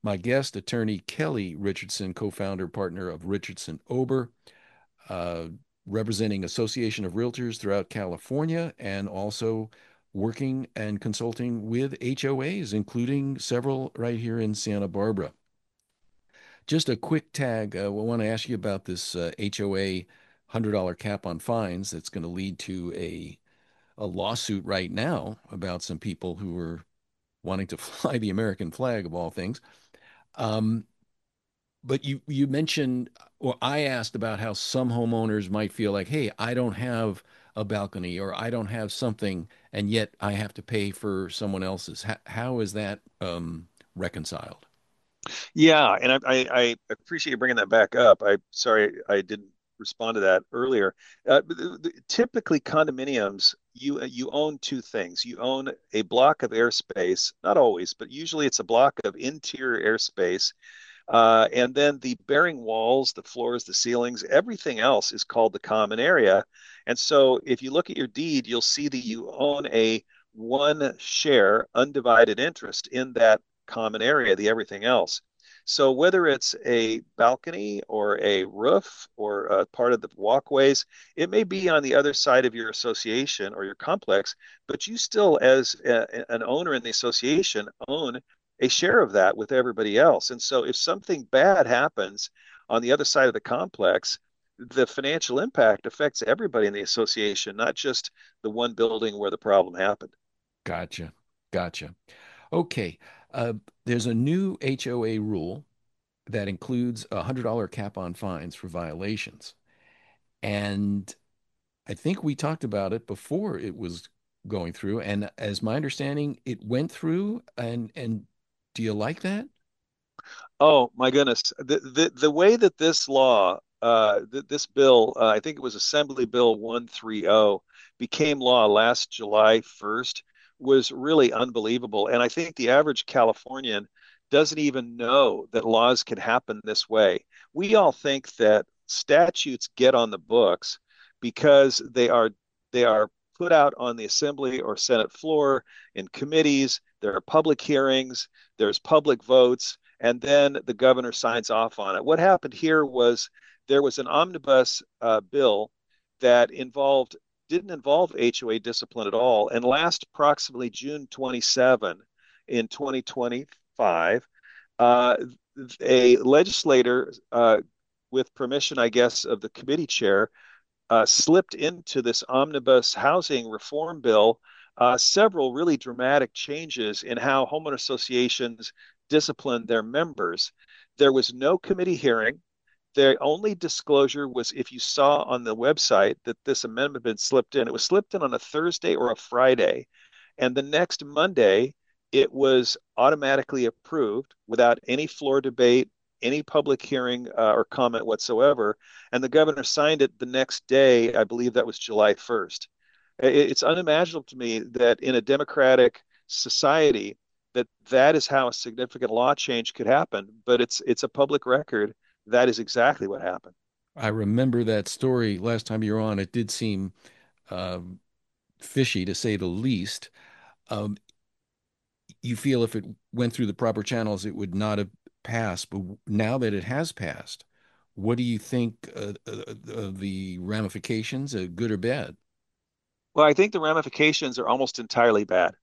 My guest, attorney Kelly Richardson, co-founder, partner of Richardson Ober, uh, representing Association of Realtors throughout California, and also working and consulting with HOAs, including several right here in Santa Barbara. Just a quick tag. We want to ask you about this HOA $100 cap on fines that's going to lead to a lawsuit right now about some people who are wanting to fly the American flag of all things. Um, but you mentioned, or I asked about how some homeowners might feel like, hey, I don't have a balcony or I don't have something, and yet I have to pay for someone else's. How is that reconciled? Yeah, and I appreciate you bringing that back up. I'm sorry I didn't respond to that earlier. Typically, condominiums, you own two things. You own a block of airspace, not always, but usually it's a block of interior airspace. And then the bearing walls, the floors, the ceilings, everything else is called the common area. And so if you look at your deed, you'll see that you own a one share undivided interest in that common area, the everything else. So whether it's a balcony or a roof or part of the walkways, it may be on the other side of your association or your complex, but you still, as an owner in the association, own a share of that with everybody else. And so if something bad happens on the other side of the complex, the financial impact affects everybody in the association, not just the one building where the problem happened. Gotcha. Gotcha. Okay. Uh, there's a new HOA rule that includes a $100 cap on fines for violations. And I think we talked about it before it was going through. And as my understanding, it went through. And do you like that? Oh my goodness. The way that this law, this bill, I think it was Assembly Bill 130, became law last July 1st was really unbelievable. And I think the average Californian doesn't even know that laws can happen this way. We all think that statutes get on the books because they are put out on the Assembly or Senate floor in committees. There are public hearings, there's public votes, and then the governor signs off on it. What happened here was there was an omnibus bill that involved didn't involve HOA discipline at all, and last approximately June 27 in 2025, uh, a legislator, with permission, I guess, of the committee chair, slipped into this omnibus housing reform bill several really dramatic changes in how homeowner associations discipline their members. There was no committee hearing. The only disclosure was if you saw on the website that this amendment had been slipped in. It was slipped in on a Thursday or a Friday. And the next Monday, it was automatically approved without any floor debate, any public hearing or comment whatsoever. And the governor signed it the next day. I believe that was July 1st. It's unimaginable to me that in a democratic society that is how a significant law change could happen, but it's a public record. That is exactly what happened. I remember that story last time you were on. It did seem um, fishy to say the least. Um, you feel if it went through the proper channels, it would not have passed. But now that it has passed, what do you think of the ramifications, good or bad? Well, I think the ramifications are almost entirely bad.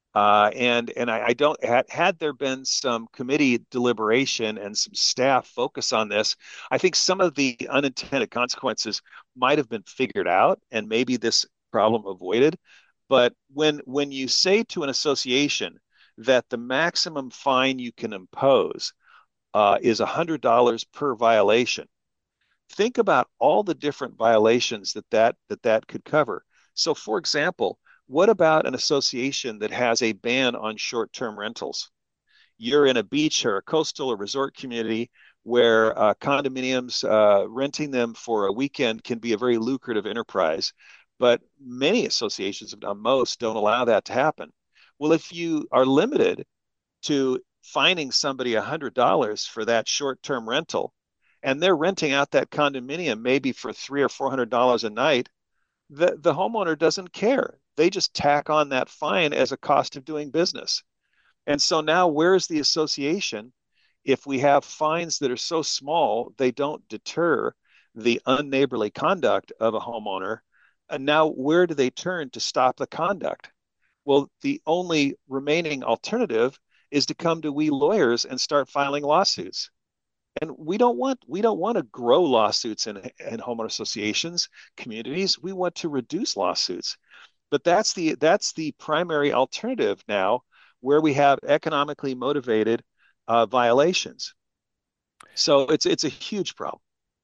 And I don't had there been some committee deliberation and some staff focus on this, I think some of the unintended consequences might have been figured out and maybe this problem avoided. But when you say to an association that the maximum fine you can impose is $100 per violation, think about all the different violations that could cover. So, for example, what about an association that has a ban on short-term rentals? You're in a beach or a coastal or resort community where condominiums, renting them for a weekend can be a very lucrative enterprise, but many associations, if not most, don't allow that to happen. Well, if you are limited to fining somebody $100 for that short-term rental, and they're renting out that condominium maybe for $300 or $400 a night, the homeowner doesn't care. They just tack on that fine as a cost of doing business. And so now, where's the association if we have fines that are so small, they don't deter the unneighborly conduct of a homeowner. And now, where do they turn to stop the conduct? Well, the only remaining alternative is to come to we lawyers and start filing lawsuits. And we don't want to grow lawsuits in homeowner associations, communities. We want to reduce lawsuits. But that's the primary alternative now, where we have economically motivated violations. So it's a huge problem.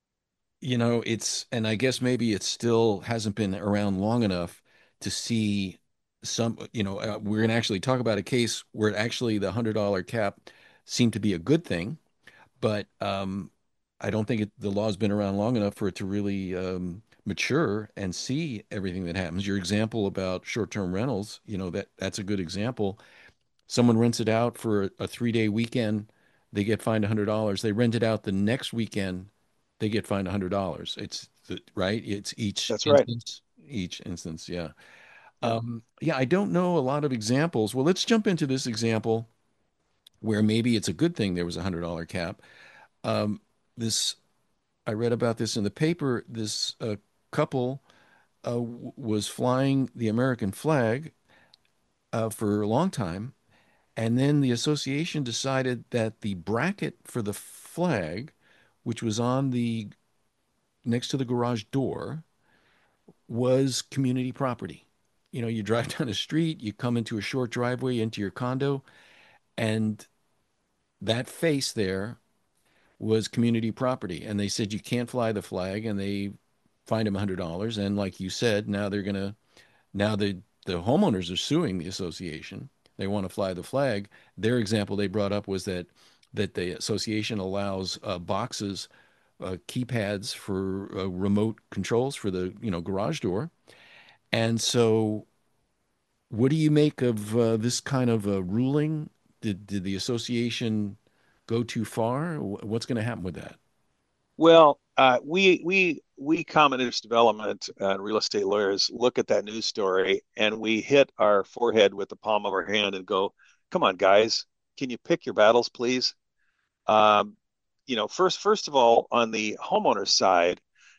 And I guess maybe it still hasn't been around long enough to see we're going to actually talk about a case where actually the $100 cap seemed to be a good thing, but I don't think the law's been around long enough for it to really mature and see everything that happens. Your example about short-term rentals, that's a good example. Someone rents it out for a 3-day weekend, they get fined $100. They rent it out the next weekend, they get fined $100. Right. It's That's right. each instance. Yeah. Yeah. Yeah. I don't know a lot of examples. Well, let's jump into this example where maybe it's a good thing there was a $100 cap. Um, this I read about this in the paper. This couple was flying the American flag for a long time. And then the association decided that the bracket for the flag, which was on the next to the garage door, was community property. You drive down the street, you come into a short driveway into your condo, and that face there was community property. And they said you can't fly the flag, and they fined him $100. And like you said, now the homeowners are suing the association. They want to fly the flag. Their example they brought up was that the association allows boxes, keypads for remote controls for the garage door. And so, what do you make of this kind of ruling? Did the association go too far? What's going to happen with that? Well, we common interest development and real estate lawyers look at that news story and we hit our forehead with the palm of our hand and go, "Come on, guys, can you pick your battles, please?" Um, first of all, on the homeowner side,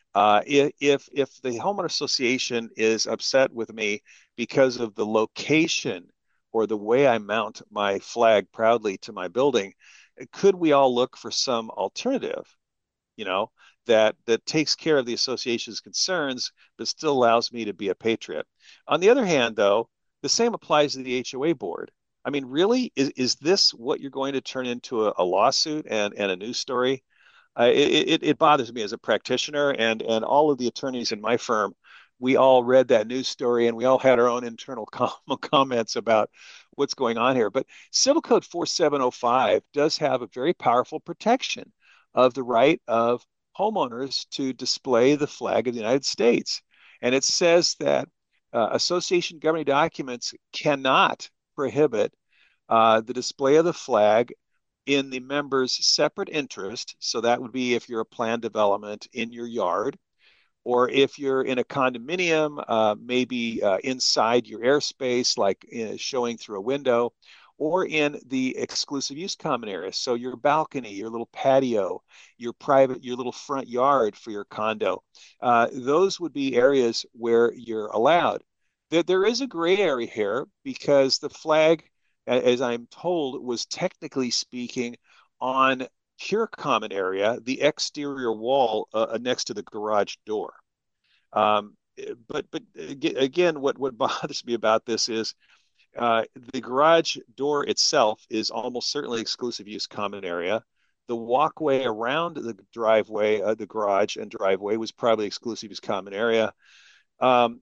if the homeowner association is upset with me because of the location or the way I mount my flag proudly to my building, could we all look for some alternative? you know, that takes care of the association's concerns, but still allows me to be a patriot. On the other hand, though, the same applies to the HOA board. I mean, really, is this what you're going to turn into a lawsuit and a news story? It bothers me as a practitioner, and all of the attorneys in my firm. We all read that news story, and we all had our own internal comments about what's going on here. But Civil Code 4705 does have a very powerful protection of the right of homeowners to display the flag of the United States, and it says that association governing documents cannot prohibit the display of the flag in the member's separate interest. So that would be if you're a planned development in your yard, or if you're in a condominium, maybe inside your airspace, like showing through a window, or in the exclusive use common area. So your balcony, your little patio, your little front yard for your condo. Those would be areas where you're allowed. There is a gray area here because the flag, as I'm told, was technically speaking on pure common area, the exterior wall next to the garage door. Um, but again, what bothers me about this is the garage door itself is almost certainly exclusive use common area. The walkway around the driveway, the garage and driveway, was probably exclusive use common area. Um,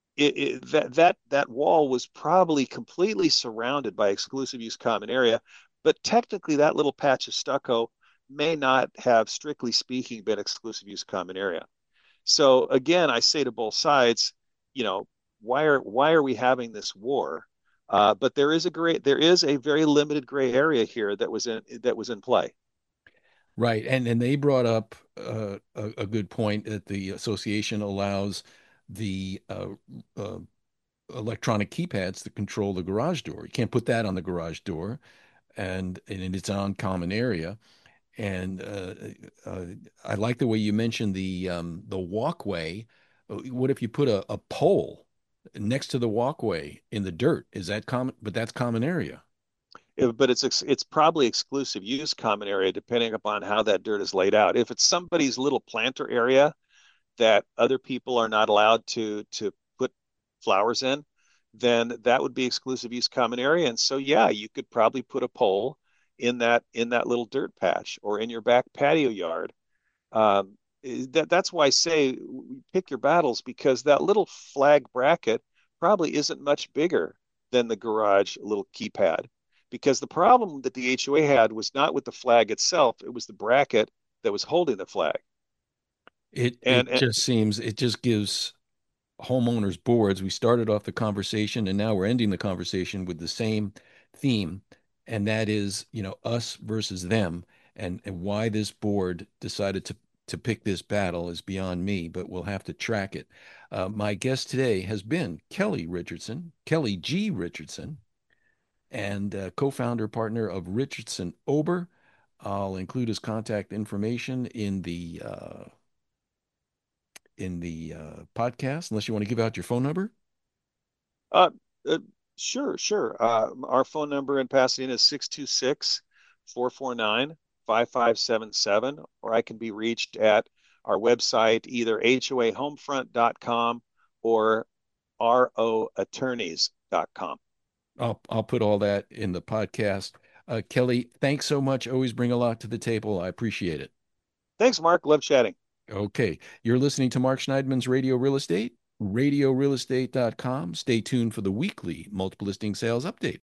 that wall was probably completely surrounded by exclusive use common area, but technically that little patch of stucco may not have, strictly speaking, been exclusive use common area. So again, I say to both sides, you know, why are we having this war? But there is a very limited gray area here that was in play. Right. And they brought up a good point that the association allows the electronic keypads to control the garage door. You can't put that on the garage door. and it's on common area. And uh, I like the way you mentioned the walkway. What if you put a pole next to the walkway in the dirt? Is that common? But that's common area. But it's probably exclusive use common area depending upon how that dirt is laid out. If it's somebody's little planter area that other people are not allowed to put flowers in, then that would be exclusive use common area. And so yeah, you could probably put a pole in that little dirt patch or in your back patio yard. That's why I say pick your battles because that little flag bracket probably isn't much bigger than the garage little keypad. Because the problem that the HOA had was not with the flag itself, it was the bracket that was holding the flag. It And just seems it just gives homeowners boards. We started off the conversation and now we're ending the conversation with the same theme, and that is, us versus them. And why this board decided to pick this battle is beyond me, but we'll have to track it. My guest today has been Kelly Richardson, Kelly G. Richardson, and co-founder partner of Richardson Ober. I'll include his contact information in the podcast, unless you want to give out your phone number. uh, uh, sure. Our phone number in Pasadena is 626 449 5577, or I can be reached at our website, either hoahomefront.com or roattorneys.com. I'll put all that in the podcast. Kelly, thanks so much. Always bring a lot to the table. I appreciate it. Thanks, Mark. Love chatting. Okay. You're listening to Mark Schneidman's Radio Real Estate, radiorealestate.com. Stay tuned for the weekly multiple listing sales update.